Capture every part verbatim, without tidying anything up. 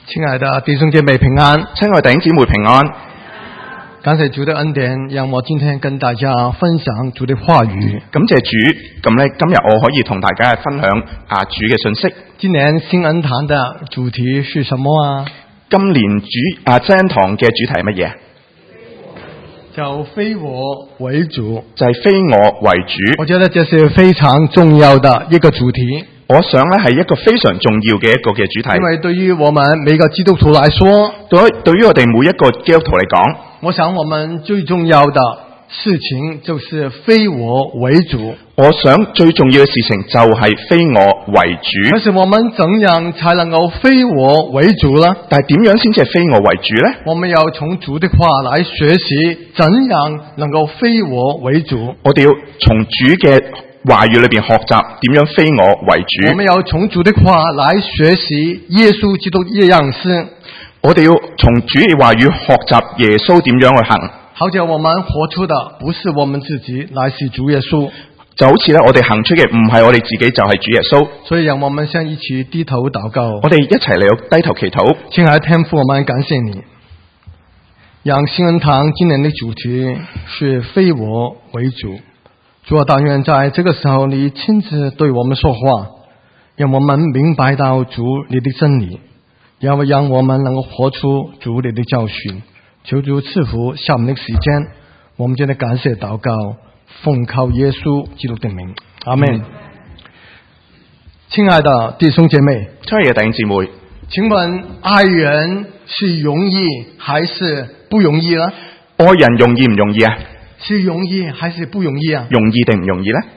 亲爱的弟兄姐妹平安， 親愛弟兄姊妹平安。 感謝主的恩典，讓我今天跟大家分享主的話語。 感謝主，咁咧今日我可以同大家分享啊主嘅信息。 今年新恩堂的主題是什麼啊？ 今年主啊新恩堂嘅主題係乜嘢？ 叫非我為主， 就係非我為主。 我覺得這是非常重要的一個主題。 我想咧係一個非常重要嘅一個嘅主題。 因為對於我們每個基督徒來說， 對對於我哋每一個基督徒嚟講， 我想我們最重要的事情就是非我為主。 我想最重要嘅事情就係非我為主。 但是我們怎樣才能夠非我為主呢？ 但係點樣先至係非我為主呢？ 我們要從主的話來學習，怎樣能夠非我為主。 我哋要從主嘅話語裏邊學習點樣非我為主。 我們要從主的話來學習耶穌基督的樣式。 我哋要從主嘅話語學習耶穌點樣去行。 好像我們活出的不是我們自己，乃是主耶穌。 就好似咧，我哋行出嘅唔係我哋自己，就係主耶穌。 所以讓我們先一起低頭禱告。 我哋一齊嚟到低頭祈禱。 親愛的天父，我們感謝你，讓新恩堂今年的主題是非我為主。主啊，但願在這個時候你親自對我們說話，讓我們明白到主你的真理，要讓我們能夠活出主你的教訓。求主賜福下面的時間，我們真的感謝禱告，奉靠耶穌基督的名，阿們。嗯、親愛的弟兄姐妹， 親愛的弟兄姊妹， 請問愛人是容易還是不容易呢？ 愛人容易唔容易啊？ 是容易還是不容易啊？ 容易定唔容易呢？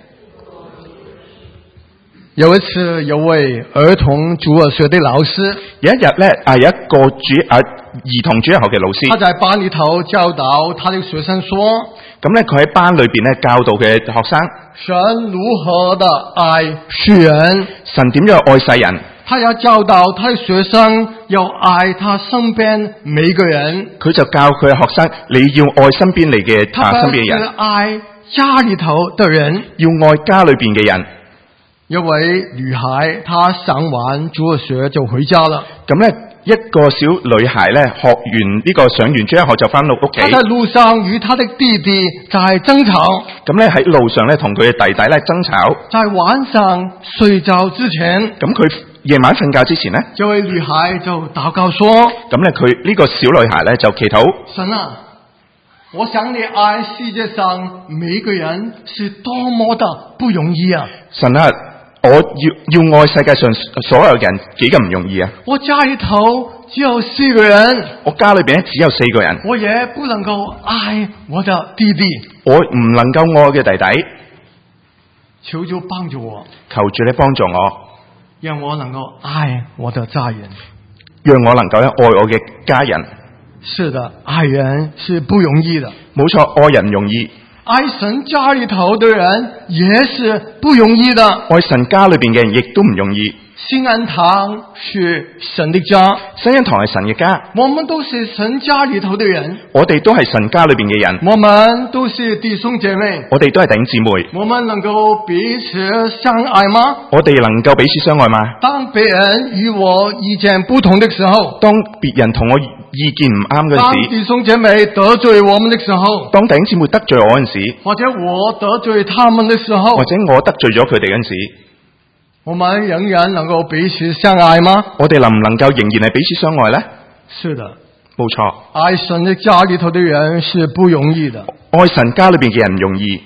有一次，有位兒童主日學的老師， 有一日咧，啊有一個主啊兒童主日學嘅老師， 他在班裏頭教導他的學生說， 咁咧佢喺班裏邊咧教導嘅學生， 神如何的愛世人， 神點樣愛世人， 他要教導他的學生要愛他身邊每個人， 佢就教佢嘅學生，你要愛身邊嚟嘅啊身邊嘅人， 愛家裏頭的人， 要愛家裏邊嘅人。 有位女孩，她上完主日學就回家了。 咁咧，一個小女孩咧，學完呢、這個上完主日學就翻到屋企。她在路上與她的弟弟在爭吵。 咁咧喺路上咧同佢嘅弟弟咧爭吵。 在晚上睡覺之前， 咁佢夜晚瞓覺之前咧， 這位女孩就禱告說： 咁咧佢呢個小女孩咧就祈禱， 神啊，我想你愛世界上每個人是多麼的不容易啊！ 神啊！我要要愛世界上所有人幾咁唔容易啊！我家裏頭只有四個人， 我家裏邊咧只有四個人， 我也不能夠愛我的弟弟， 我唔能夠愛我嘅弟弟， 求主幫助我， 求住你幫助我， 讓我能夠愛我的家人， 讓我能夠咧愛我嘅家人。 是的，愛人是不容易的， 冇錯，愛人容易。 愛神家裏頭的人也是不容易的， 愛神家裏邊嘅人亦都唔容易。 新恩堂是神的家， 新恩堂係神嘅家， 我們都是神家裏頭的人， 我哋都係神家裏邊嘅人， 我們都是弟兄姐妹， 我哋都係弟兄姊妹， 我們能夠彼此相愛嗎？ 我哋能夠彼此相愛嗎？ 當別人與我意見不同的時候， 當別人同我意見唔啱嗰陣時， 當弟兄姐妹得罪我們的時候， 當弟兄姊妹得罪我嗰陣時， 或者我得罪他們的時候， 或者我得罪咗佢哋嗰陣時， 我們仍然能夠彼此相愛嗎？ 我哋能唔能夠仍然係彼此相愛呢？ 是的， 冇錯。 愛神的家裏頭的人是不容易的， 愛神家裏邊嘅人唔容易。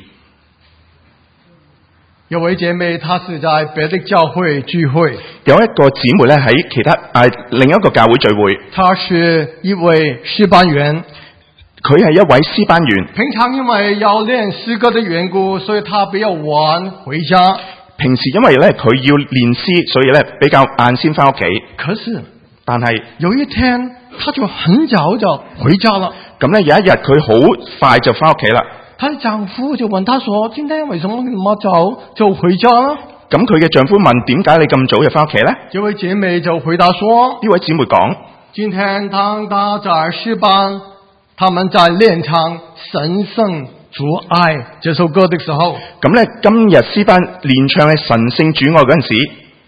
有位姐妹，她是在別的教會聚會， 有一個姊妹咧喺其他誒、呃、另一個教會聚會， 她是一位詩班員， 佢係一位詩班員。 平常因為要練詩歌的緣故，所以她比較晚回家。 平時因為咧佢要練詩，所以咧比較晏先翻屋企。 可是， 但係有一天，他就很早就回家了。 咁咧有一日佢好快就翻屋企啦。 她的丈夫就問她說：今天為什麼那麼早就回家呢？ 咁佢嘅丈夫問：點解你咁早就翻屋企咧？ 這位姐妹就回答說： 呢位姊妹講： 今天當他在詩班，他們在練唱神聖主愛這首歌的時候， 咁咧今日詩班練唱嘅神聖主愛嗰陣時，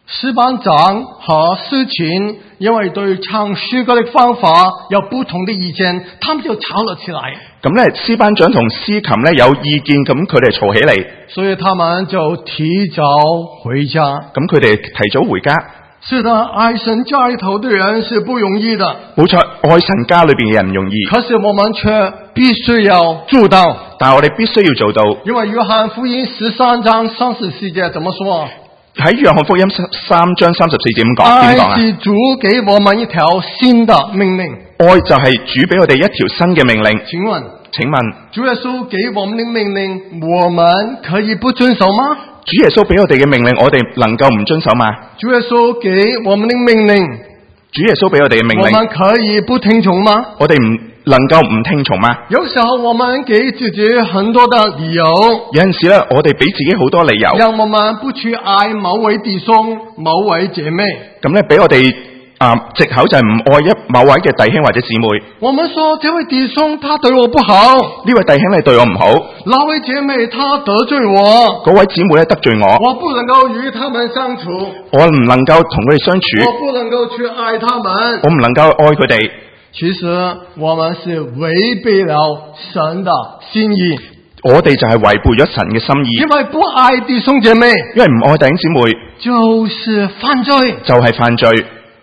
詩班長和司琴因為對唱詩歌的方法有不同的意見，他們就吵了起來。 咁咧，詩班長同司琴咧有意見，咁佢哋嘈起嚟， 所以他們就提早回家。 咁佢哋提早回家。 是的，愛神家裏頭的人是不容易的。 冇錯，愛神家裏邊嘅人唔容易。 可是我們卻必須要做到。 但係我哋必須要做到。 因為約翰福音十三章三十四節怎麼說？ 喺約翰福音三章三十四節點講？點講啊？ 愛是主給我們一條新的命令。 愛就係主俾我哋一條新嘅命令。 請問， 請問， 主耶穌給我們的命令，我們可以不遵守嗎？ 主耶穌俾我哋嘅命令，我哋能夠唔遵守嗎？ 主耶穌給我們的命令， 主耶穌俾我哋嘅命令， 我們可以不聽從嗎？ 我哋唔能夠唔聽從嗎？ 有時候我們給自己很多的理由， 有陣時咧，我哋俾自己好多理由， 讓我們不去愛某位弟兄、某位姐妹。 咁咧，俾我哋啊藉口就係唔愛一某位嘅弟兄或者姊妹。 我們說這位弟兄他對我不好， 呢位弟兄你對我唔好， 那位姐妹他得罪我， 嗰位姊妹咧得罪我， 我不能夠與他們相處， 我唔能夠同佢哋相處， 我不能夠去愛他們， 我唔能夠愛佢哋。 其實我們是違背了神的心意， 我哋就係違背咗神嘅心意。 因為不愛弟兄姐妹， 因為唔愛弟兄姊妹， 就是犯罪， 就係犯罪。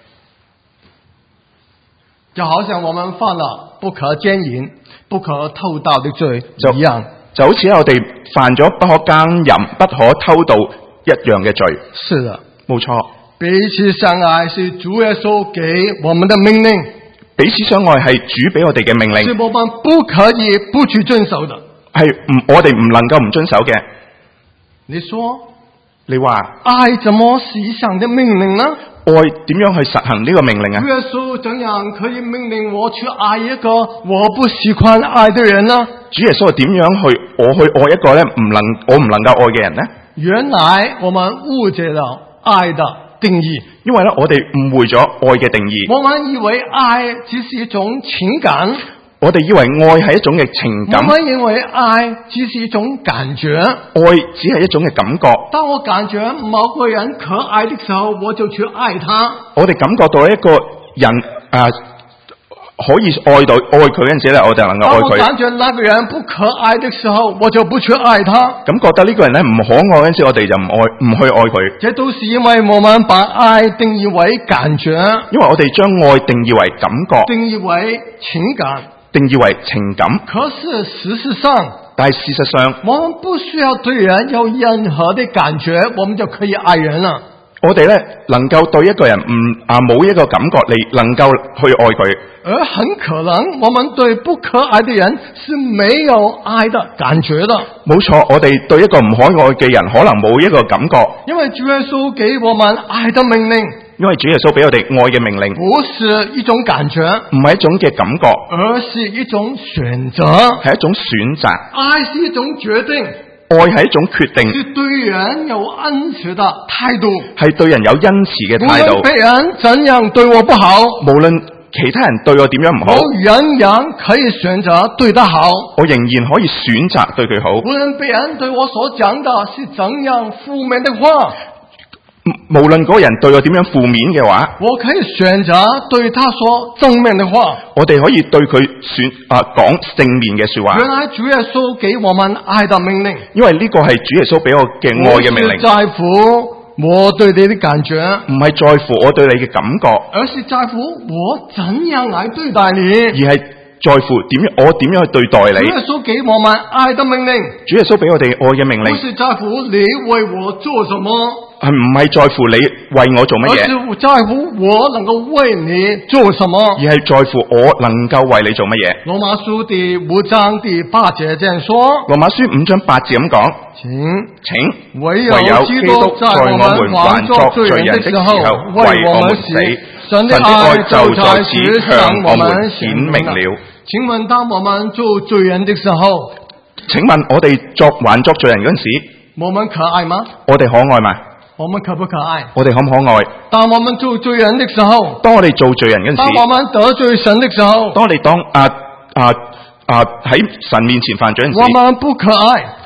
就好像我們犯了不可姦淫、不可偷盜的罪一樣， 就好似我哋犯咗不可姦淫、不可偷盜一樣嘅罪。 是的， 冇錯。 彼此相愛是主耶穌給我們的命令， 彼此相愛係主俾我哋嘅命令， 是我們不可以不去遵守的， 係唔我哋唔能夠唔遵守嘅。 你說， 你話愛怎麼實行的命令呢？ 愛點樣去實行呢個命令啊？ 主耶穌怎樣可以命令我去愛一個我不喜歡愛的人呢？ 主耶穌點樣去我去愛一個咧唔能我唔能夠愛嘅人呢？ 原來我們誤解了愛的定義， 因為咧我哋誤會咗愛嘅定義。 我們以為愛只是一種情感， 我哋以為愛係一種嘅情感， 我們認為愛只是一種感覺， 愛只係一種嘅感覺。 當我感覺某個人可愛的時候，我就去愛他。 我哋感覺到一個人啊、呃、可以愛到愛佢嗰陣時咧，我就能夠愛佢。 當我感覺那個人不可愛的時候，我就不去愛他。 咁覺得呢個人咧唔可愛嗰陣時，我哋就唔愛唔去愛佢。 這都是因為我們把愛定義為感覺， 因為我哋將愛定義為感覺， 定義為情感， 定義為情感。 可是事實上， 但係事實上， 我們不需要對人有任何的感覺，我們就可以愛人了。 我哋咧能夠對一個人唔啊冇一個感覺，你能夠去愛佢。 而很可能我們對不可愛的人是沒有愛的感覺的。 冇錯，我哋對一個唔可愛嘅人可能冇一個感覺。 因為主耶穌給我們愛的命令， 因為主耶穌俾我哋愛嘅命令， 不是一種感覺， 唔係一種嘅感覺， 而是一種選擇， 係一種選擇。 愛是一種決定， 愛係一種決定， 是對人有恩慈的態度， 係對人有恩慈嘅態度。 無論別人怎樣對我不好， 無論其他人對我點樣唔好， 我仍然可以選擇對他好， 我仍然可以選擇對佢好。 無論別人對我所講的是怎樣負面的話， 無論嗰個人對我點樣負面嘅話， 我可以選擇對他說正面的話。 我哋可以對佢選啊講正面嘅說話。 原來主耶穌給我們愛的命令， 因為呢個係主耶穌俾我嘅愛嘅命令， 不是在乎我對你的感覺， 唔係在乎我對你嘅感覺， 而是在乎我怎樣來對待你， 而係在乎點樣我點樣去對待你。 主耶穌給我們愛的命令， 主耶穌俾我哋愛嘅命令， 不是在乎你為我做什麼， 係唔係在乎你為我做乜嘢， 而是在乎我能夠為你做什麼， 而係在乎我能夠為你做乜嘢。 羅馬書第五章第八節這樣說， 羅馬書五章八節咁講， 請請唯有基督在我們還作罪人的時候為我們死，神的愛就在此向我們顯明了。請問當我們做罪人的時候， 請問我哋作還作罪人嗰陣時， 我們可愛嗎？ 我哋可愛嗎？ 我們可不可愛？ 我哋可唔可愛？ 當我們做罪人的時候， 當我哋做罪人嗰陣時， 當我們得罪神的時候， 當我哋當啊啊啊喺神面前犯罪嗰陣時， 我們不可愛，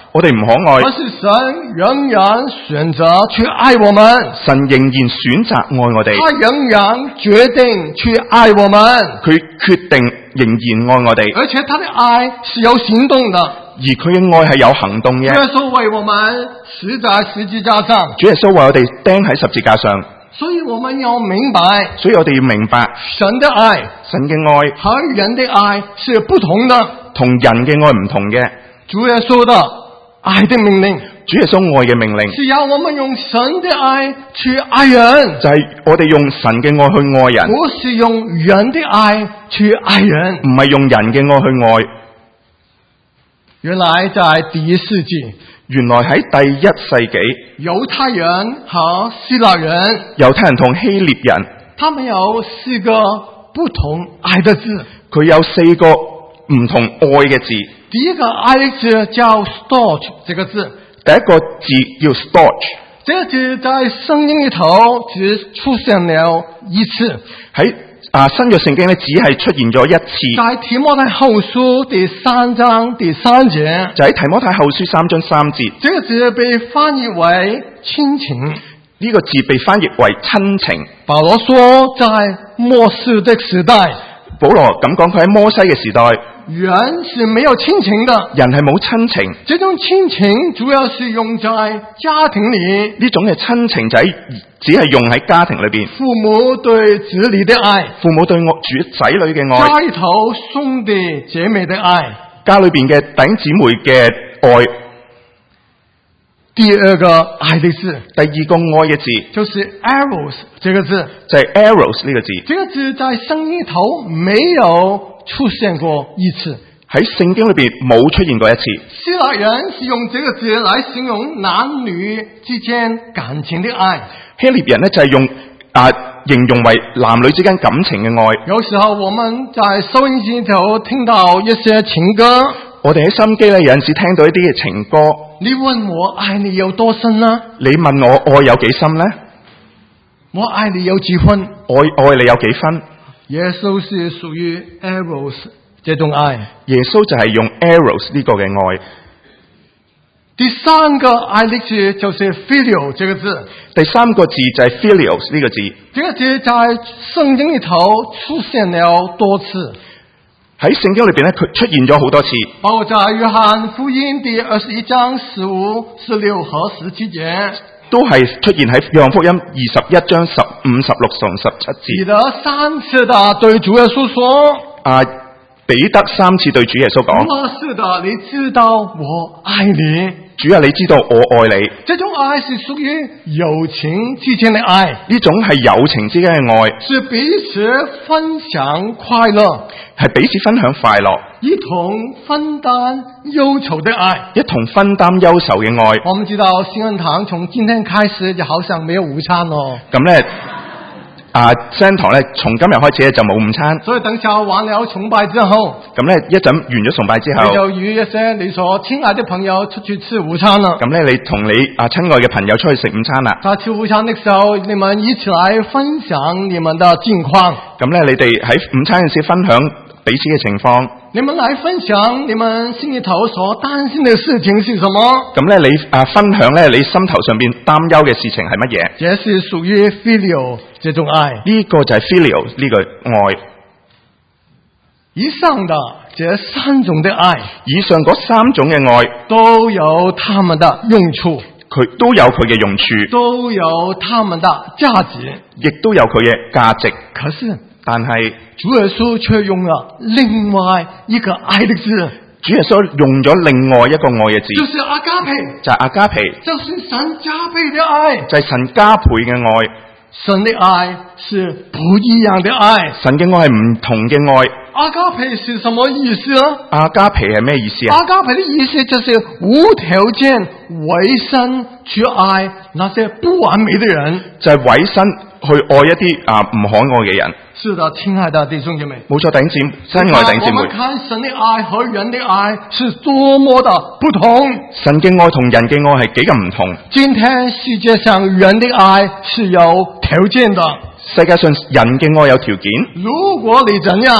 我哋唔可愛， 但是神仍然選擇去愛我們， 神仍然選擇愛我哋， 他仍然決定去愛我們， 佢決定仍然愛我哋， 而且他的愛是有行動的。 而佢嘅愛係有行動嘅。 主耶穌為我們死在十字架上， 主耶穌為我哋釘喺十字架上， 所以我們要明白， 所以我哋要明白神的愛神嘅愛和人的愛是不同的。 同人嘅愛唔同嘅。 主耶穌的愛的命令， 主耶穌愛嘅命令是要我們用神的愛去愛人， 就係我哋用神嘅愛去愛人， 不是用人的愛去愛人。 唔係用人嘅愛去愛。 原來在第一世紀， 原來喺第一世紀， 猶太人和希臘人， 猶太人同希臘人， 他們有四個不同愛的字。 佢有四個唔同愛嘅字。 第一個愛的字叫 storge 這個字， 第一個字叫 storge， 這個字在聖經裏頭只出現了一次。 喺啊新約聖經咧，只係出現咗一次。 在提摩太後書第三章第三節， 就喺提摩太後書三章三節， 這個字被翻譯為親情。 呢個字被翻譯為親情。 保羅說，在末世的時代， 保羅咁講，佢喺摩西嘅時代， 人是沒有親情的。 人係冇親情。 這種親情主要是用在家庭裏， 呢種嘅親情就喺只係用喺家庭裏邊。 父母對子女的愛， 父母對我主仔女嘅愛， 家裏頭兄弟姐妹的愛， 家裏邊嘅弟兄姊妹嘅愛。 第二個愛的字， 第二個愛嘅字就是 eros 這個字， 就係 eros 呢個字。 這個字在聖經頭沒有出現過一次， 喺聖經裏邊冇出現過一次。 希臘人是用這個字來形容男女之間感情的愛， 希臘人呢就係用啊形容為男女之間感情嘅愛。 有時候我們在收音機頭聽到一些情歌， 我哋喺心機咧有陣時聽到一啲嘅情歌。 你問我愛你有多深呢？ 你問我愛有幾深呢？ 我愛你有幾分？ 愛愛你有幾分？ 耶穌是屬於 eros 這種愛。 耶穌就係用 eros 呢個嘅愛。 第三個愛的字就是 phileo 這個字。 第三個字就係 philios 呢個字。 這個字在聖經裏頭出現了多次。 喺聖經裏邊咧，佢出現咗好多次， 包括在約翰福音第二十一章十五、十六和十七節， 都係出現喺約翰福音二十一章十五、十六同十七節。 彼得三次的對主耶穌說： 啊，彼得三次對主耶穌講： 我是的，你知道我愛你。 主啊，你知道我愛你。 這種愛是屬於友情之間的愛， 呢種係友情之間嘅愛， 是彼此分享快樂， 係彼此分享快樂， 一同分擔憂愁的愛， 一同分擔憂愁嘅愛。 我們知道新恩堂從今天開始就好像沒有午餐哦。 咁咧。啊，新堂咧，從今日開始咧就冇午餐。 所以等下完了崇拜之後， 咁咧一陣完咗崇拜之後， 你就與一些你所親愛的朋友出去吃午餐啦。 咁咧，你同你啊親愛嘅朋友出去食午餐啦。 在吃午餐的時候，你們一起來分享你們的近況。 咁咧，你哋喺午餐嘅時分享彼此嘅情況。 你們來分享你們心裏頭所擔心的事情是什麼？ 咁咧，你啊分享咧，你心頭上邊擔憂嘅事情係乜嘢？ 這是屬於 phileo 這種愛。 呢個就係 phileo 呢個愛。 以上的這三種的愛， 以上嗰三種嘅愛都有他們的用處， 佢都有佢嘅用處， 都有他們的價值， 亦都有佢嘅價值。 可是， 但係主耶穌卻用了另外一個愛的字。 主耶穌用咗另外一個愛嘅字， 就是阿加培， 就係阿加培， 就是神加倍的愛， 就係神加倍嘅愛。 神的愛是不一樣的愛， 神嘅愛係唔同嘅愛。 阿加培是什麼意思啊？ 阿加培係咩意思啊？ 阿加培的意思就是無條件委身去愛那些不完美的人， 就係委身去愛一啲啊唔可愛嘅人。 是的，親愛的弟兄姐妹， 冇錯，弟兄姊妹，親愛弟兄姊妹。 我們看神的愛和人的愛是多麼的不同。 神嘅愛同人嘅愛係幾咁唔同。 今天世界上人的愛是有條件的。 世界上人嘅愛有條件。 如果你怎樣，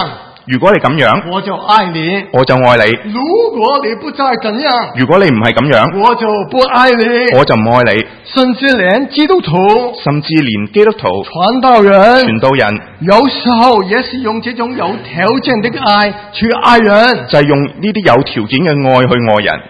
如果你咁樣， 我就愛你； 我就愛你。 如果你不再怎樣， 如果你唔係咁樣， 我就不愛你。 我就唔愛你。 甚至連基督徒、 甚至連基督徒、 傳道人、 傳道人， 有時候也是用這種有條件的愛去愛人， 就係用呢啲有條件嘅愛去愛人。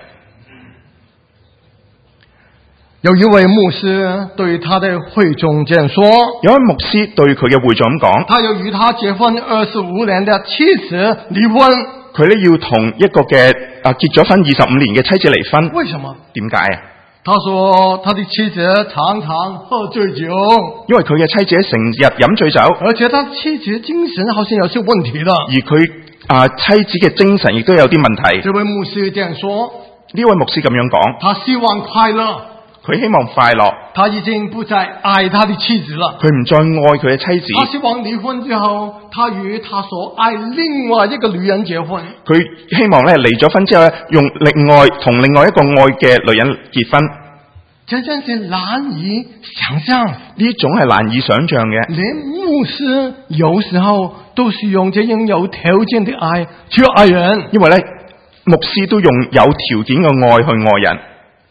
有一位牧師對他的會眾這樣說， 有一位牧師對佢嘅會眾咁講， 他要與他結婚二十五年的妻子離婚。 佢咧要同一個嘅啊結咗婚二十五年嘅妻子離婚。 為什麼？ 點解啊？ 他說他的妻子常常喝醉酒， 因為佢嘅妻子成日飲醉酒， 而且他妻子精神好像有些問題了。 而佢啊妻子嘅精神亦都有啲問題。 這位牧師這樣說， 呢位牧師咁樣講， 他希望快樂， 佢希望快樂， 他已經不再愛他的妻子了， 佢唔再愛佢嘅妻子。 他希望離婚之後，他與他所愛另外一個女人結婚。 佢希望咧離咗婚之後咧，用另外同另外一個愛嘅女人結婚。 真真是難以想象， 呢種係難以想象嘅。 連牧師有時候都是用這樣有條件的愛去愛人， 因為咧牧師都用有條件嘅愛去愛人。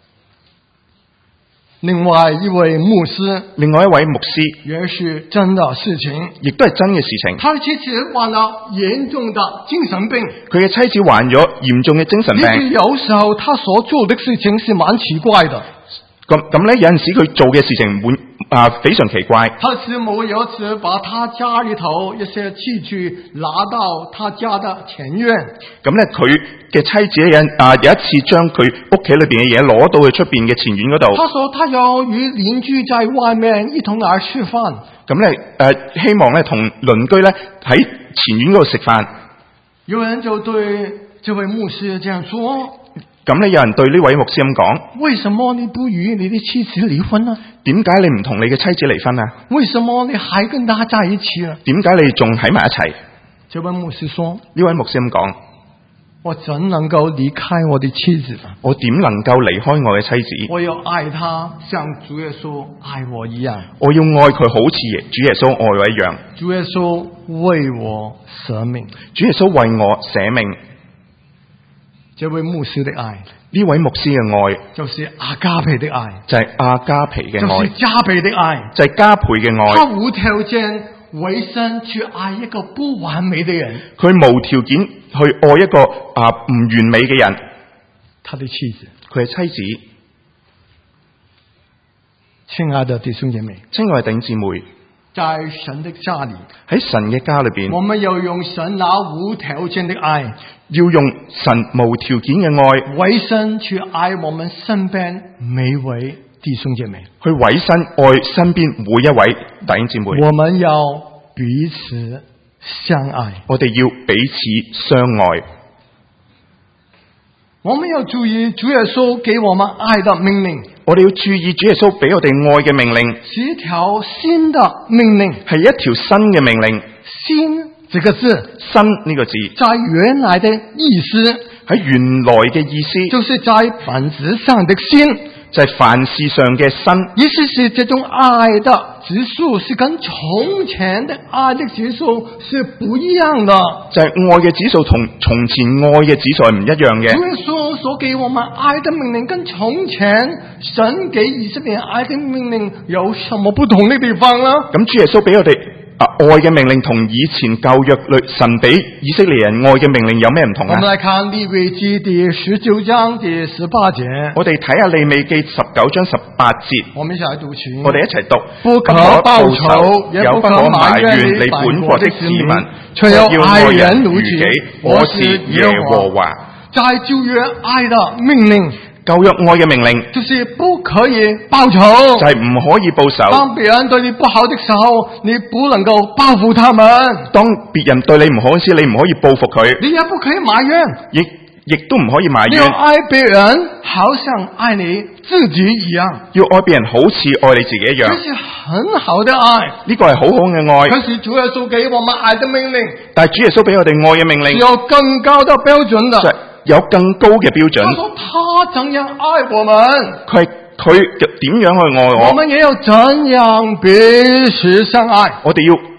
另外一位牧師， 另外一位牧師也是真的事情， 亦都係真嘅事情。 他的妻子患了嚴重的精神病， 佢嘅妻子患咗嚴重嘅精神病。 有時候他所做的事情是蠻奇怪的。 咁咁咧，有陣時佢做嘅事情滿啊非常奇怪。 他是某有一次把他家裏頭一些器具拿到他家的前院。 咁咧，佢嘅妻子有啊有一次將佢屋企裏邊嘅嘢攞到去出邊嘅前院嗰度。 他說他要與鄰居在外面一同來吃飯。 咁咧誒，希望咧同鄰居咧喺前院嗰度食飯。 有人就對這位牧師這樣說。 咁咧，有人對呢位牧師咁講： 為什麼你不與你的妻子離婚呢？ 點解你唔同你嘅妻子離婚啊？ 為什麼你還跟他在一起啊？ 點解你仲喺埋一齊？ 這位牧師說： 呢位牧師咁講， 我怎能夠離開我的妻子呢？ 我點能夠離開我嘅妻子？ 我要愛他，像主耶穌愛我一樣。 我要愛佢，好似主耶穌愛我一樣。 主耶穌為我捨命。 主耶穌為我捨命。 這位牧師的愛， 呢位牧師嘅愛， 就是阿加培的愛， 就係阿加培嘅愛， 就是加倍的愛， 就係加倍嘅愛。 他無條件委身去愛一個不完美的人， 佢無條件去愛一個啊唔完美嘅人。 他的妻子， 佢係妻子。 親愛的弟兄姐妹， 親愛的弟兄姊妹， 在神的家裏， 喺神嘅家裏邊， 我們要用神那無條件的愛， 要用神無條件嘅愛委身去愛我們身邊每位弟兄姐妹， 去委身愛身邊每一位弟兄姊妹。 我們要彼此相愛， 我哋要彼此相愛。 我們要注意主耶穌給我們愛的命令。 我哋要注意主耶穌俾我哋愛嘅命令， 是一條新的命令， 係一條新嘅命令。 新這個字， 新呢個字， 在原來的意思， 喺原來嘅意思， 就是在本質上的新， 就係凡事上嘅新。 意思是這種愛的指數是跟從前的愛的指數是不一樣的， 就係愛嘅指數同從前愛嘅指數係唔一樣嘅。 主耶穌所給我們愛的命令跟從前神給以色列愛的命令有什麼不同的地方呢？ 咁主耶穌俾我哋啊愛嘅命令同以前舊約裏神俾以色列人愛嘅命令有咩唔同啊？ 我們來看利未記第十九章第十八節。 我哋睇下利未記十九章十八節。 我們一齊讀起。我哋一齊讀。 不可報仇，也不可埋怨你本國的子民，卻要愛人如己。我是耶和華。在舊約愛的命令。 舊約愛嘅命令就是不可以報仇， 就係唔可以報仇。 當別人對你不好的時候，你不能夠報復他們。 當別人對你唔好時，你唔可以報復佢。 你也不可以埋怨， 亦亦都唔可以埋怨。 你要愛別人，好像愛你自己一樣。 要愛別人，好似愛你自己一樣。 這是很好的愛， 呢個係好好嘅愛。 可是主耶穌給我們愛的命令， 但係主耶穌俾我哋愛嘅命令， 有更高的標準的。 有更高嘅標準。 他說他怎樣愛我們， 佢佢點樣去愛我， 我們也要怎樣彼此相愛。 我哋要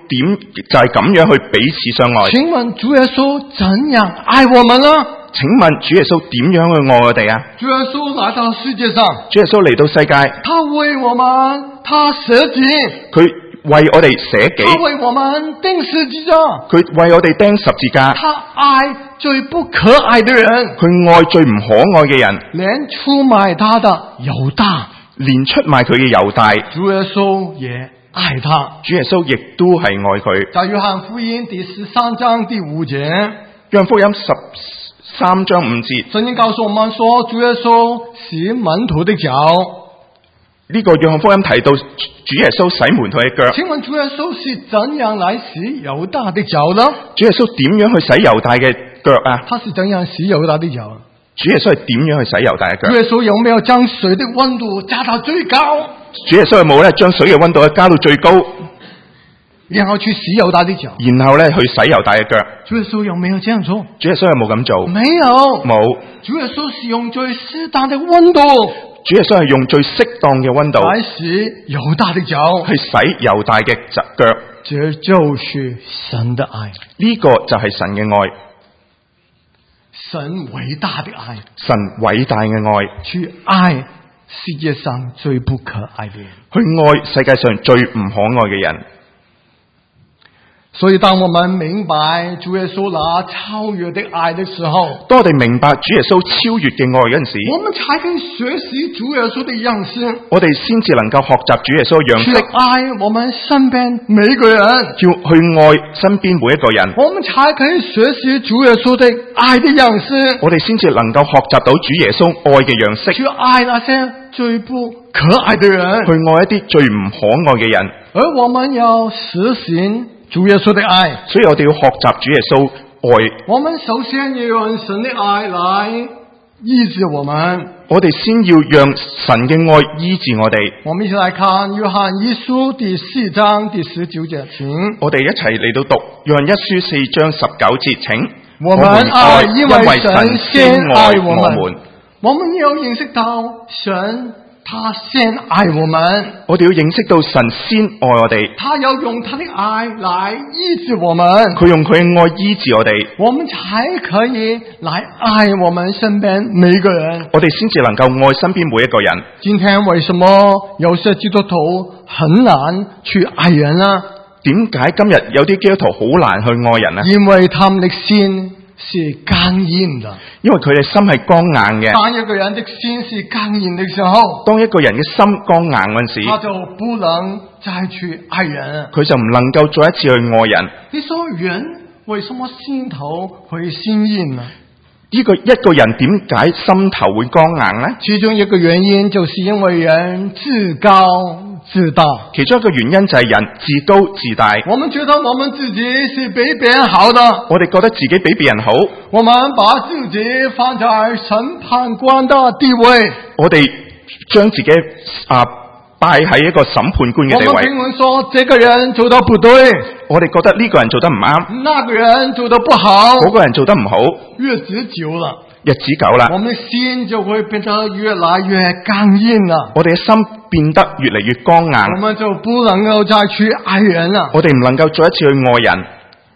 點就係咁樣去彼此相愛。 請問主耶穌怎樣愛我們呢？ 請問主耶穌點樣去愛我哋啊？ 主耶穌來到世界上， 主耶穌嚟到世界， 他為我們，他捨己， 佢為我哋捨己， 他為我們釘十字架， 佢為我哋釘十字架， 他愛最不可愛的人， 佢愛最唔可愛嘅人， 連出賣他的猶大， 連出賣佢嘅猶大， 主耶穌也愛他。 主耶穌亦都係愛佢。 在約翰福音第十三章第五節， 約翰福音十三章五節， 聖經告訴我們說，主耶穌洗門徒的腳。 呢個約翰福音提到主耶穌洗門徒嘅腳。 請問主耶穌是怎樣來洗猶大的腳呢？ 主耶穌點樣去洗猶大嘅腳啊？ 他是怎樣洗猶大的腳？ 主耶穌係點樣去洗猶大嘅腳？ 主耶穌有沒有將水的溫度加到最高？ 主耶穌有冇咧將水嘅溫度加到最高， 然後去洗猶大的腳？ 然後咧去洗猶大嘅腳？ 主耶穌有沒有這樣做？ 主耶穌有冇咁做？ 沒有， 冇。 主耶穌是用最適當的溫度， 主耶穌係用最適當嘅溫度來洗猶大的腳， 去洗猶大嘅腳。 這就是神的愛， 呢個就係神嘅愛， 神偉大的愛， 神偉大嘅愛， 去愛世界上最不可愛的人， 去愛世界上最唔可愛嘅人。 所以當我們明白主耶穌那超越的愛的時候， 當我哋明白主耶穌超越嘅愛嗰陣時， 我們才可以學習主耶穌的樣式， 我哋先至能夠學習主耶穌嘅樣式， 去愛我們身邊每一個人， 要去愛身邊每一個人， 我們才可以學習主耶穌的愛的樣式， 我哋先至能夠學習到主耶穌愛嘅樣式， 去愛那些最不可愛的人， 去愛一啲最唔可愛嘅人。 而我們要實行主耶穌的愛， 所以我哋要學習主耶穌愛。 我們首先要用神的愛來醫治我們， 我哋先要讓神嘅愛醫治我哋。 我們一起來看約翰一書第四章第十九節，請我哋一齊嚟到讀約翰一書四章十九節，請。 我們愛，因為神先愛我們，我們要認識到神他先愛我們， 我哋要認識到神先愛我哋， 他要用他的愛來醫治我們， 佢用佢嘅愛醫治我哋， 我們才可以來愛我們身邊每一個人， 我哋先至能夠愛身邊每一個人。 今天為什麼有些基督徒很難去愛人呢？ 點解今日有啲基督徒好難去愛人呢？ 因為他們的心是剛硬的， 因為佢哋心係剛硬嘅。 當一個人的心是剛硬的時候， 當一個人嘅心剛硬嗰陣時， 他就不能再去愛人， 佢就唔能夠再一次去愛人。 你說人為什麼心頭會心硬呢？ 呢個一個人點解心頭會剛硬呢？ 其中一個原因就是因為人自高自大， 其中一個原因就係人自高自大。 我們覺得我們自己是比別人好的， 我哋覺得自己比別人好， 我們把自己放在審判官的地位， 我哋將自己啊擺喺一個審判官嘅地位。 我們評論說這個人做得不對， 我哋覺得呢個人做得唔啱， 那個人做得不好， 嗰個人做得唔好。 日子久了， 日子久啦， 我們的心就會變得越來越剛硬了， 我哋嘅心變得越嚟越剛硬， 我們就不能夠再去愛人了。 我哋唔能夠再一次去愛人。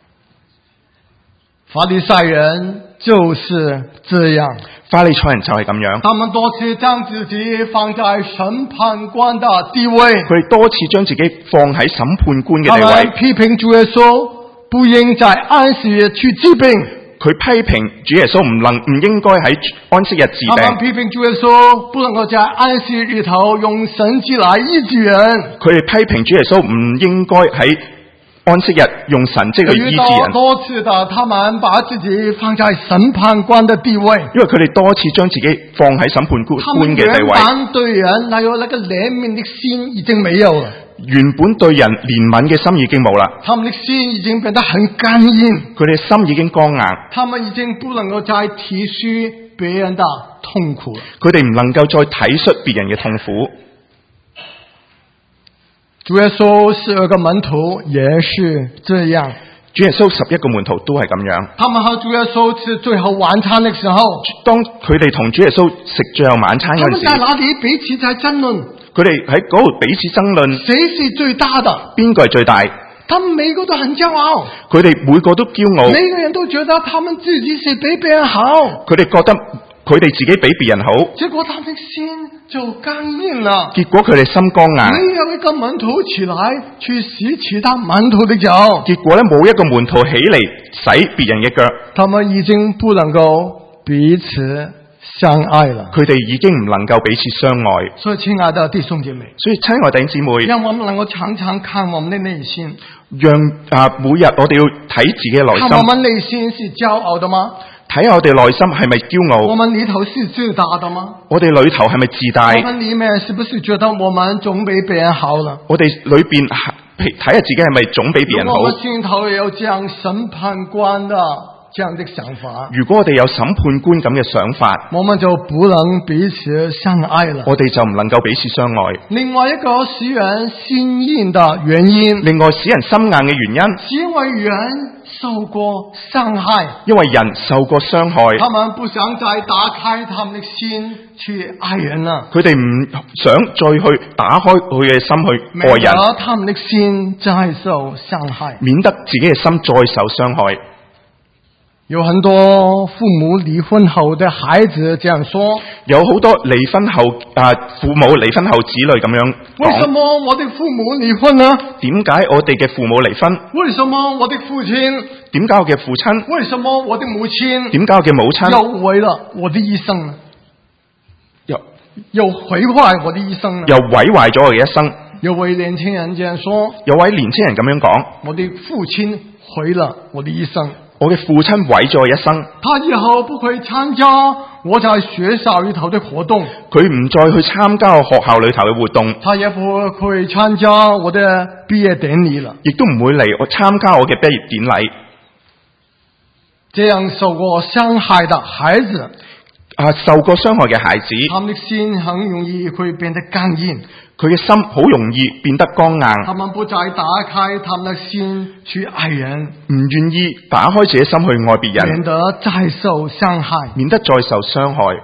法利賽人就是這樣， 法利賽人就係咁樣， 他們多次將自己放在審判官的地位， 佢哋多次將自己放喺審判官嘅地他們位。 批評主耶穌不應在安息日去治病， 佢批評主耶穌唔能唔應該喺安息日治他們病。 批評主耶穌不能夠在安息日裏頭用神蹟來醫治人， 佢哋批評主耶穌唔應該喺安息日用神蹟去醫治人。 多次的，他們把自己放在審判官的地位， 因為佢哋多次將自己放喺審判官官嘅地位。 他們原本對人那有那個憐憫的心已經沒有了， 原本對人憐憫嘅心已經冇啦， 他們的心已經變得很剛硬， 佢哋心已經剛硬， 他們已經不能夠再體恤別人的痛苦了， 佢哋唔能夠再體恤別人嘅痛苦。 主耶穌十二個門徒也是這樣， 主耶穌十一個門徒都係咁樣。 他們和主耶穌吃最後晚餐的時候， 當佢哋同主耶穌食最後晚餐嗰陣時， 他們在哪裏彼此在爭論？ 佢哋喺嗰度彼此爭論， 誰是最大的？ 邊個係最大？ 他們每個都很驕傲， 佢哋每個都驕傲， 每個人都覺得他們自己是比別人好， 佢哋覺得佢哋自己比別人好， 結果他們心就剛硬了。 結果佢哋心剛硬。 沒有一個門徒起來去洗其他門徒的腳， 結果咧冇一個門徒起嚟洗別人嘅腳， 他們已經不能夠彼此相愛了。 佢哋已經唔能夠彼此相愛。 所以親愛的弟兄姐妹， 所以親愛弟兄姊妹， 讓我們能夠常常看我們的內心， 讓啊每日我哋要睇自己嘅內心， 看我們內心是驕傲的嗎？ 睇下我哋內心係咪驕傲？ 我們裏頭是自大的嗎？ 我哋裏頭係咪自大？ 我們裏面是不是覺得我們總比別人好了？ 我哋裏邊睇下自己係咪總比別人好？ 我們心頭有這樣審判官的這樣的想法， 如果我哋有審判官咁嘅想法， 我們就不能彼此相愛了。 我哋就唔能夠彼此相愛。 另外一個使人心硬的原因， 另外使人心硬嘅原因， 是因為人受過傷害， 因為人受過傷害， 他們不想再打開他們的心去愛人了。 佢哋唔想再去打開佢嘅心去愛人， 免得他們的心再受傷害， 免得自己嘅心再受傷害。 有很多父母離婚後的孩子這樣說， 有好多離婚後啊，父母離婚後子女咁樣講， 為什麼我的父母離婚呢？ 點解我哋嘅父母離婚？ 為什麼我的父親？ 點解我嘅父親？ 為什麼我的母親？ 點解我嘅母親？ 又毀了我的一生呢？ 又又毀壞我的一生呢？ 又毀壞咗我嘅一生。 有位年輕人這樣說， 有位年輕人咁樣講， 我的父親毀了我的一生。 我嘅父親毀咗我一生， 他以後不可以參加我在學校裏頭的活動， 佢唔再去參加我學校裏頭嘅活動， 他也不可以參加我的畢業典禮了， 亦都唔會嚟我參加我嘅畢業典禮。 這樣受過傷害的孩子， 啊，受過傷害嘅孩子， 他們的心很容易會變得剛硬， 佢嘅心好容易變得剛硬， 他們不再打開他們的心去愛人， 唔願意打開自己心去愛別人， 免得再受傷害， 免得再受傷害。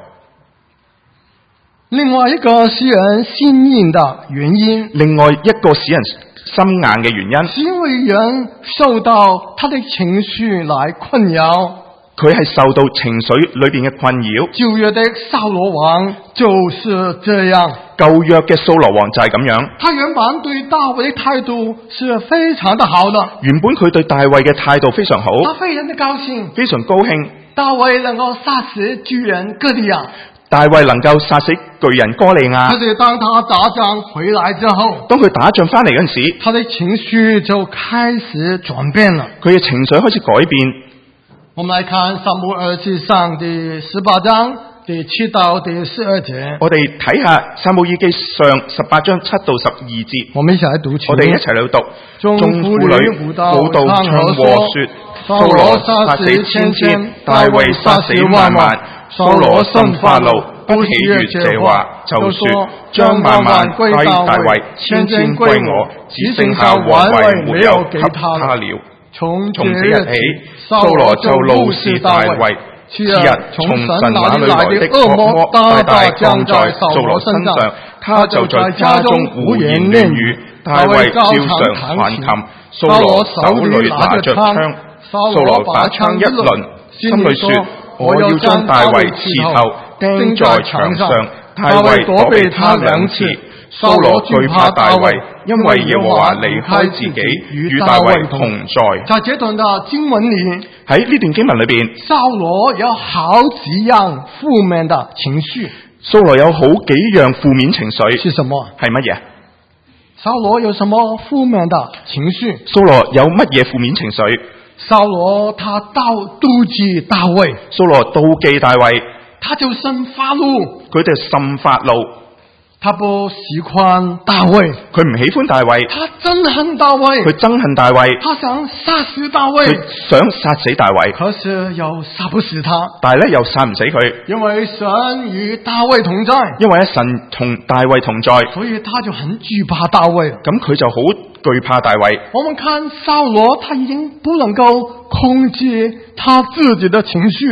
另外一個使人心硬的原因， 另外一個使人心硬嘅原因， 是因為人受到他的情緒來困擾， 佢係受到情緒裏邊嘅困擾。 舊約的掃羅王就是這樣， 舊約嘅掃羅王就係咁樣。 他原本對大衛的態度是非常的好的， 原本佢對大衛嘅態度非常好， 他非常的高興， 非常高興。 大衛能夠殺死巨人哥利亞， 大衛能夠殺死巨人哥利亞。 可是當他打仗回來之後， 當佢打仗翻嚟嗰陣時， 他的情緒就開始轉變了， 佢嘅情緒開始改變。 我們來看撒母耳記上第十八章第七到第十二節。 我哋睇下撒母耳記上十八章七到十二節。 我們一起來讀。 我哋一齊嚟讀。 眾婦女舞蹈唱和說：掃羅殺死千千，大衛殺死萬萬。掃羅甚發怒，不喜悅這話，就說：將萬萬歸大衛，千千歸我，只剩下王位沒有給他了。從這日起，掃羅就怒視大衛。次日，從神那裏來的惡魔大大降在掃羅身上，他就在家中胡言亂語。大衛照常彈琴，掃羅手裏拿着槍。掃羅把槍一掄，心裏說：我要將大衛刺透，釘在牆上。大衛躲避他兩次。掃羅懼怕大衛，因為耶和華離開自己，與大衛同在。在這段的經文裏， 喺呢段經文裏邊， 掃羅有好幾樣負面的情緒。 掃羅有好幾樣負面情緒， 是什麼？ 係乜嘢？ 掃羅有什麼負面的情緒？ 掃羅有乜嘢負面情緒？ 掃羅他妒妒忌大衛， 掃羅妒忌大衛， 他就甚發怒， 佢哋甚發怒。 他不喜歡大衛， 佢唔喜歡大衛， 他憎恨大衛， 佢憎恨大衛， 他想殺死大衛， 佢想殺死大衛， 可是又殺不死他， 但係咧又殺唔死佢， 因為神與大衛同在， 因為咧神同大衛同在， 所以他就很懼怕大衛， 咁佢就好懼怕大衛。 我們看掃羅，他已經不能夠控制他自己的情緒了。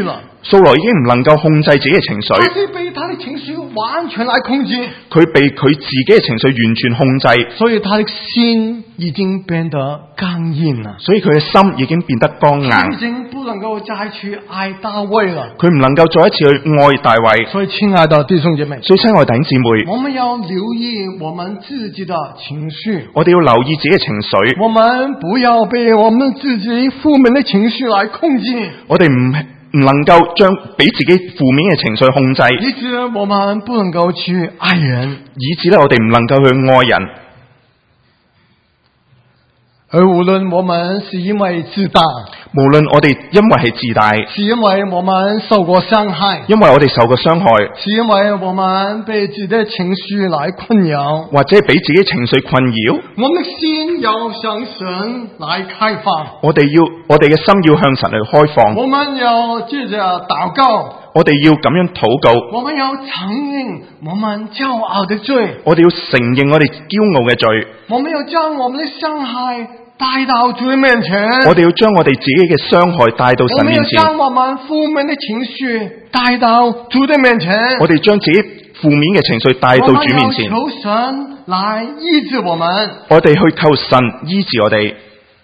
掃羅已經唔能夠控制自己嘅情緒， 他是被他的情緒完全來控制， 佢被佢自己嘅情緒完全控制， 所以他的心已經變得剛硬了， 所以佢嘅心已經變得剛硬， 他已經不能夠再去愛大衛了， 佢唔能夠再一次去愛大衛。 所以親愛的弟兄姐妹， 所以親愛弟兄姊妹， 我們要留意我們自己的情緒， 我哋要留意自己嘅情緒， 我們不要被我們自己負面的情緒來控制， 我哋唔唔能夠將俾自己負面嘅情緒控制， 以致我們不能夠去愛人， 以致咧我哋唔能夠去愛人。 而無論我們是因為自大， 無論我哋因為係自大， 是因為我們受過傷害， 因為我哋受過傷害， 是因為我們被自己的情緒來困擾， 或者係俾自己情緒困擾， 我們的心要向神來開放， 我哋要我哋嘅心要向神去開放， 我們要接着禱告， 我哋要咁樣禱告， 我們要承認我們驕傲的罪， 我哋要承認我哋驕傲嘅罪， 我們要將我們的傷害帶到主的面前， 我哋要將我哋自己嘅傷害帶到神面前， 我們要將我們負面的情緒帶到主的面前， 我哋將自己負面嘅情緒帶到主面前， 我們要求神來醫治我們， 我哋去求神醫治我哋。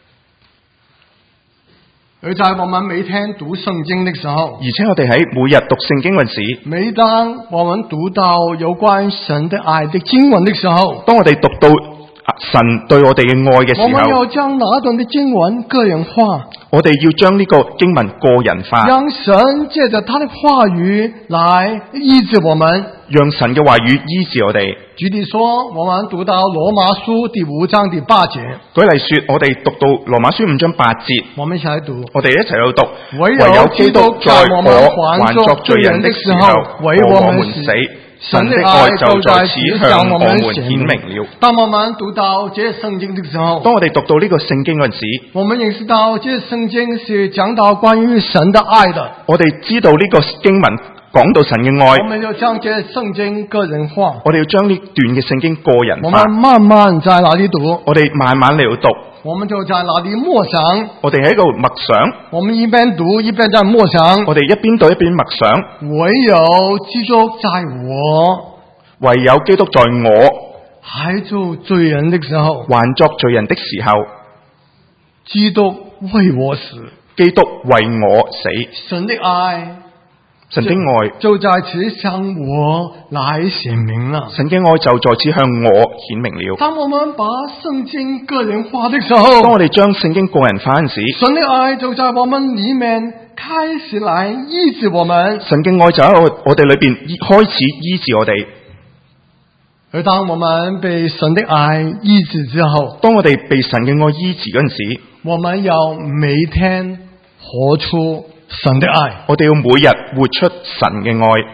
而在我們每天讀聖經的時候， 而且我哋喺每日讀聖經嗰陣時， 每當我們讀到有關神的愛的經文的時候， 當我哋讀到神對我哋嘅愛嘅時候， 我們要將那段的經文個人化， 我哋要將呢個經文個人化， 讓神借着他的話語來醫治我們， 讓神嘅話語醫治我哋。 舉例說，我們讀到羅馬書第五章第八節， 舉例說，我哋讀到羅馬書五章八節， 我們一起來讀， 我哋一齊去讀。 唯有基督在我們還作罪人的時候為我們死，神的愛就在此向我們顯明了。當我們讀到這聖經的時候， 當我哋讀到呢個聖經嗰陣時， 我們認識到這聖經是講到關於神的愛的。 我哋知道呢個經文講到神嘅愛， 我們要將這聖經個人化。 我哋要將呢段嘅聖經個人化。 我們慢慢在那裏讀， 我哋慢慢嚟讀。 我們就在那裏默想， 我哋喺度默想， 我們一邊讀一邊在默想， 我哋一邊讀一邊默想。 唯有基督在我， 唯有基督在我還做罪人的時候， 還作罪人的時候， 基督為我死， 基督為我死。 神的愛， 神的愛就在此向我來顯明了。 神嘅愛就在此向我顯明了。 當我們把聖經個人化的時候， 當我哋將聖經個人化嗰陣時， 神的愛就在我們裏面開始來醫治我們。 神嘅愛就喺我我哋裏邊開始醫治我哋。 而當我們被神的愛醫治之後， 當我哋被神嘅愛醫治嗰陣時， 我們要每天活出神的愛。 我哋要每日活出神嘅愛。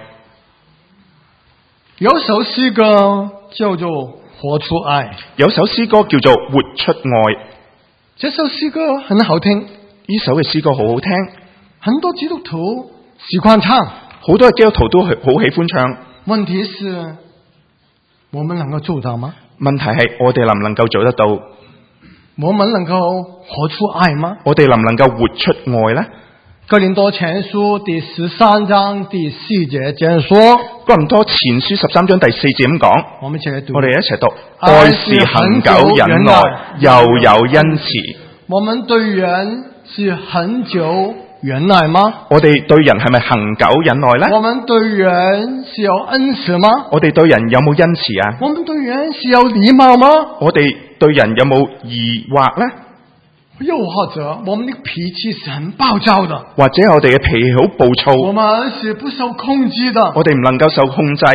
有首詩歌叫做《活出愛》， 有首詩歌叫做《活出愛》。 這首詩歌很好聽， 呢首嘅詩歌好好聽， 很多基督徒喜歡唱， 好多嘅基督徒都好喜歡唱。 問題是，我們能夠做到嗎？ 問題係我哋能唔能夠做得到？ 我們能夠活出愛嗎？ 我哋能唔能夠活出愛呢？ 哥林多前書第十三章第四節這樣說： 哥林多前書十三章第四節咁講， 我們一齊讀， 我哋一齊讀。愛是恒久忍耐，又有恩慈。 我們對人是恒久忍耐嗎？ 我哋對人係咪恒久忍耐呢？ 我們對人是有恩慈嗎？ 我哋對人有冇恩慈啊？ 我們對人是有禮貌嗎？ 我哋對人有冇疑惑呢？ 又或者我們的脾氣是很暴躁的， 或者我哋嘅脾氣好暴躁， 我們是不受控制的， 我哋唔能夠受控制。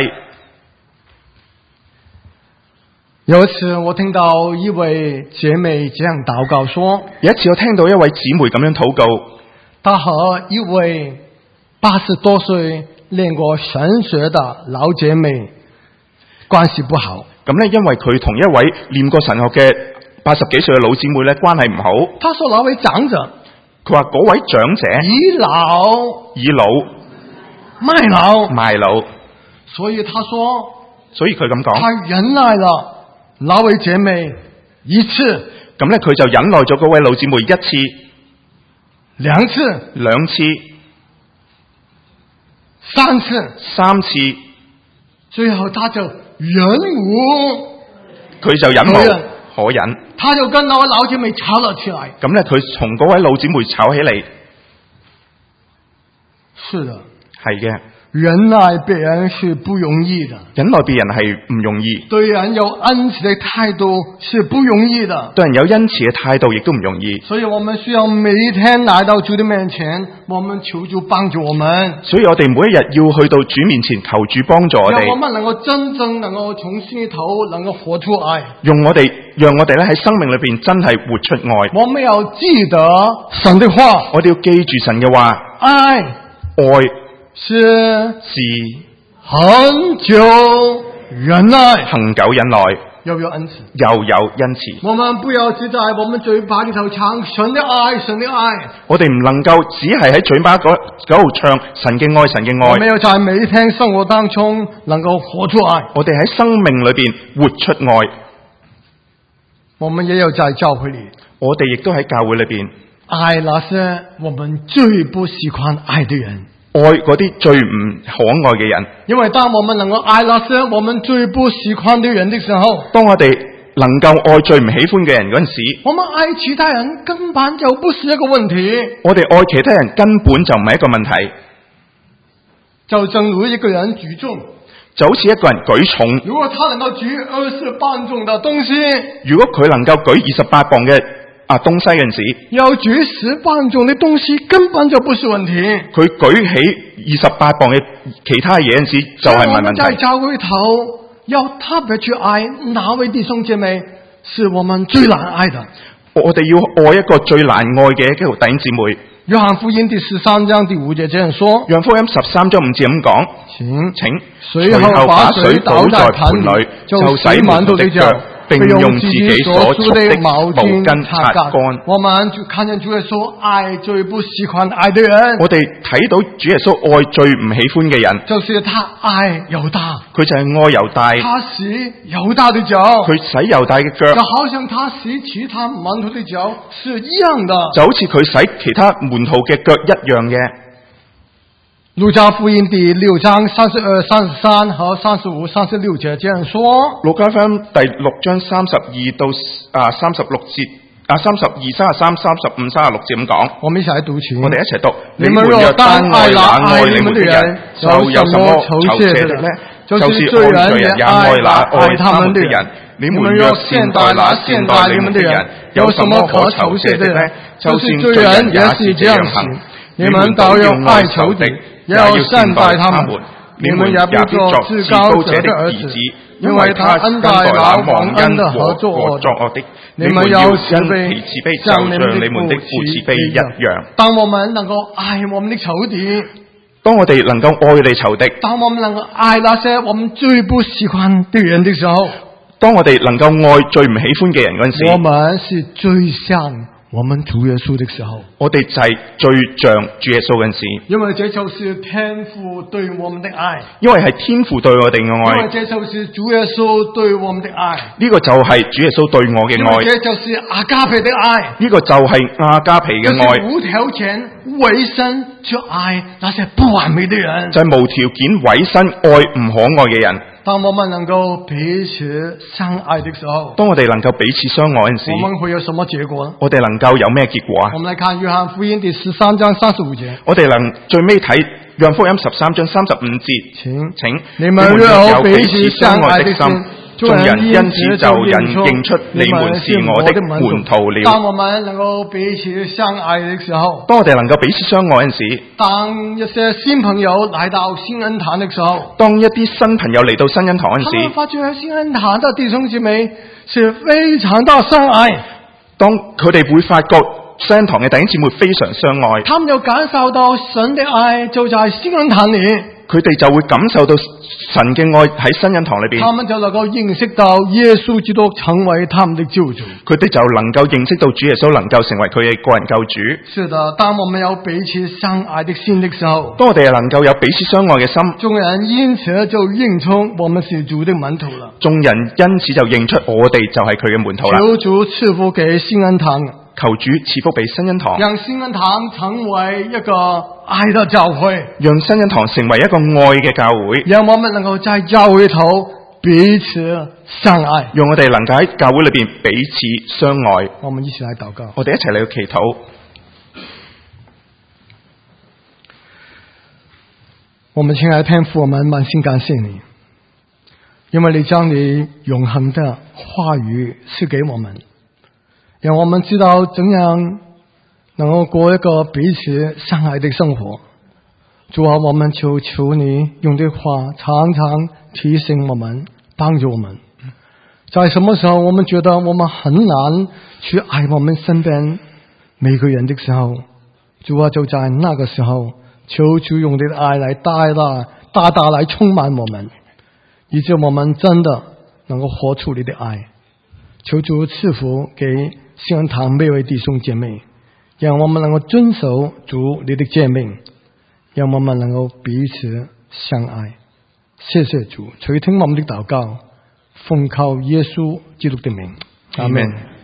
有一次我聽到一位姐妹這樣禱告說， 有一次我聽到一位姊妹咁樣禱告， 她和一位八十多歲練過神學的老姐妹關係不好。 咁呢，因為佢同一位練過神學嘅八十幾歲嘅老姊妹咧，關係唔好。 他說那位長者， 佢話嗰位長者倚老倚老賣老賣老， 所以他說， 所以佢咁講， 他忍耐了那位姐妹一次， 咁咧佢就忍耐咗嗰位老姊妹一次、 兩次、 兩次， 三次， 三次， 最後他就忍無佢就忍無可忍可忍， 他就跟那位老姐妹吵了起來。 咁咧佢從嗰位老姊妹吵起嚟。 是的， 係嘅， 忍耐別人是不容易的， 忍耐別人係唔容易， 對人有恩慈的態度是不容易的。 對人有恩慈嘅態度亦都唔容易。 所以我們需要每一天來到主的面前，我們求主幫助我們。 所以我哋每一日要去到主面前求主幫助我讓我哋， 們能夠真正能夠從心裏頭能夠活出愛。 用我哋讓我哋咧喺生命裏邊真係活出愛。 我們要記得神的話， 我哋要記住神嘅話， 愛愛是是恒久忍耐， 恒久忍耐， 又有恩慈。 又有恩慈。 我們不要只在我們嘴巴裏頭唱神的愛，神的愛。 我哋唔能夠只係喺嘴巴嗰嗰度唱神嘅愛，神嘅我們愛。 要在每一天生活當中能夠活出愛。 我哋喺生命裏邊活出愛。 我們也有在教會裏我哋亦都喺教會裏邊愛那些我們最不喜歡愛的人。 愛嗰啲最唔可愛嘅人。 因為當我們能夠愛那些我們最不喜歡的人的時候， 當我哋能夠愛最唔喜歡嘅人嗰陣時， 我們愛其他人根本就不是一個問題。 我哋愛其他人根本就唔係一個問題。 就正如一個人舉重， 就好似一個人舉重， 如果他能夠舉二十磅重的東西， 如果佢能夠舉二十八磅嘅啊東西嗰陣時， 要舉十磅重的東西根本就不是問題。 佢舉起二十八磅嘅其他嘢嗰陣時就係唔係我們在問題。 教會頭要特別去愛哪位弟兄姐妹是我們最難愛的。 我哋要愛一個最難愛嘅一個弟兄姊妹。 約翰福音第十三章第五節這樣說： 約福音十三章五節咁講， 請請隨後把水倒在盤裏，就洗門徒的腳，並用自己所束的毛巾擦乾。我們就看見主耶穌愛最不喜歡愛的人。 我哋睇到主耶穌愛最唔喜歡嘅人， 就是他愛猶大， 佢就係愛猶大， 他洗猶大的腳， 佢洗猶大嘅腳， 就好像他洗其他門徒的腳是一樣的， 就好似佢洗其他門徒嘅腳一樣嘅。 路加福音第六章三十二、三十三和三十五、三十六節這樣說。 路加福音第六章三十二到啊三十六節啊三十二、三十三、三十五、三十六節咁講。 我們一起來讀經。 我哋一齊讀。 你們若單愛那愛你們的人， 就有什麼酬謝的呢？就是罪人也愛那愛他們的人。你們若善待那善待你們的人，有什麼可酬謝的呢？就是罪人也是這樣行。你們倒要愛仇敵，也要善待他們。你們也不做至高者的兒子，因為他恩待那忘恩的和作惡的。你們要慈悲，像你們的父慈悲一樣。 當我們能夠愛我們的仇敵， 當我哋能夠愛你仇敵， 當我們能夠愛那些我們最不喜歡的人的時候， 當我哋能夠愛最唔喜歡嘅人嗰陣時， 我們是最像我們主耶穌的時候， 我哋就係最像主耶穌嗰陣時。 因為這就是天父對我們的愛， 因為係天父對我哋嘅愛， 因為這就是主耶穌對我們的愛， 呢個就係主耶穌對我嘅愛， 因為這就是阿加皮的愛， 呢個就係阿加皮嘅愛， 就是無條件委身去愛那些不完美的人， 就係無條件委身愛唔可愛嘅人。 當我們能夠彼此相愛的時候， 當我哋能夠彼此相愛嗰陣時， 我們會有什麼結果呢？ 我哋能夠有咩結果啊？ 我們來看約翰福音第十三章三十五節。 我哋能最尾睇約翰福音十三章三十五節， 請請你們若有彼此相愛的心， 眾人因此就認出你們是我的門徒了。 當我們能夠彼此相愛的時候， 當我哋能夠彼此相愛嗰陣時， 當一些新朋友來到新恩堂的時候， 當一啲新朋友嚟到新恩堂嗰陣時， 他們發覺新恩堂的弟兄姊妹是非常的相愛。 當佢哋會發覺新恩堂嘅弟兄姊妹非常相愛， 他們就感受到神的愛就在新恩堂裏， 佢哋就會感受到神嘅愛喺新恩堂裏邊， 他們就能夠認識到耶穌基督成為他們的救主， 佢哋就能夠認識到主耶穌能夠成為佢嘅個人救主。 是的，當我們有彼此相愛的心的時候， 當我哋能夠有彼此相愛嘅心， 眾人因此就認出我們是主的門徒了。 眾人因此就認出我哋就係佢嘅門徒啦。 求主賜福給新恩堂求主賜福俾新恩堂， 讓新恩堂成為一個愛的教會， 讓新恩堂成為一個愛嘅教會， 讓我們能夠在教會頭彼此相愛， 讓我哋能夠喺教會裏邊彼此相愛。 我們一起來禱告， 我哋一齊嚟去祈禱。 我們親愛的天父，我們滿心感謝你，因為你將你永恆的話語賜給我們，讓我們知道怎樣能夠過一個彼此相愛的生活。主啊，我們求求你用這話常常提醒我們，幫助我們。在什麼時候我們覺得我們很難去愛我們身邊每個人的時候，主啊，就在那個時候求主用你的愛來大大大大來充滿我們，以致我們真的能夠活出你的愛。求主賜福給新恩堂每位弟兄姐妹，讓我們能夠遵守主你的誡命，讓我們能夠彼此相愛。謝謝主，垂聽我們的禱告，奉靠耶穌基督的名，阿們。